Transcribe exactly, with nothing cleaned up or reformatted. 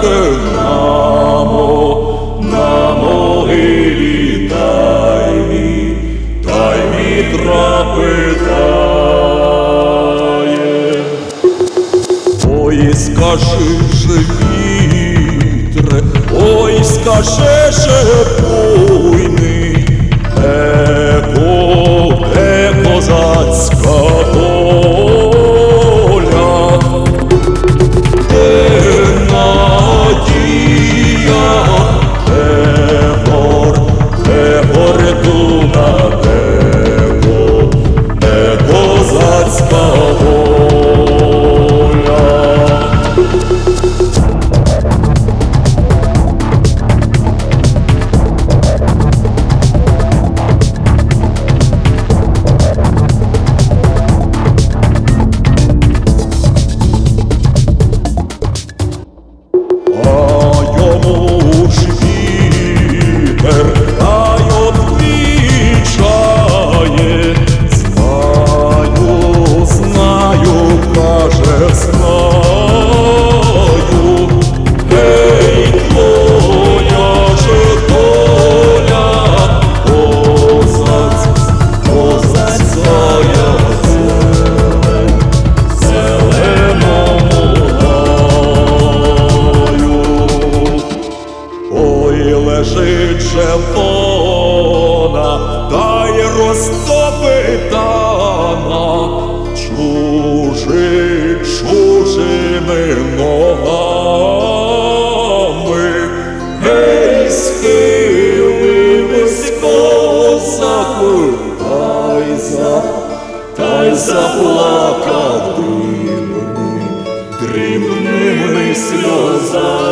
мамо, на могилі тайні, тайні трапитає. Ой, скажи же, вітре, ой, скажи же, буйний, де, де козацька доля, де надія, де гор, де фортуна, де, де козацька воля. Лежить же вона, та й розтопитана чужи, чужими ногами. Гей, схилився козаку, та й за, та й заплакав дрібними, дрібними сльозами.